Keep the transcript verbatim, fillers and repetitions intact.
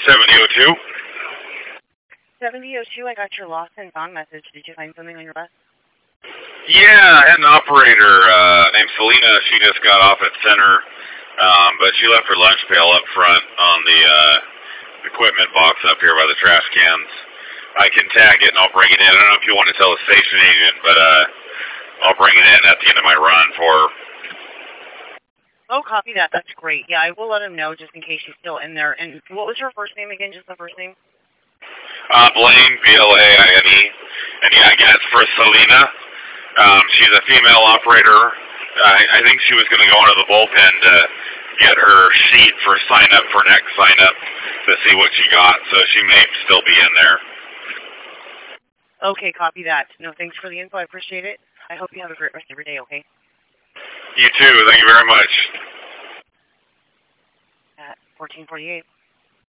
seventy oh two. seventy oh two, I got your lost and found message. Did you find something on your bus? Yeah, I had an operator uh, named Selena. She just got off at center, um, but she left her lunch pail up front on the uh, equipment box up here by the trash cans. I can tag it and I'll bring it in. I don't know if you want to tell the station agent, but uh, I'll bring it in at the end of my run for her. Oh, copy that. That's great. Yeah, I will let him know just in case she's still in there. And what was her first name again? Just the first name? Uh, Blaine, B L A I N E. And yeah, again, it's for Selena. Um, she's a female operator. I, I think she was going to go into the bullpen to get her sheet for sign up for next sign up to see what she got. So she may still be in there. Okay, copy that. No, thanks for the info. I appreciate it. I hope you have a great rest of your day, okay? You too. Thank you very much. At fourteen forty-eight.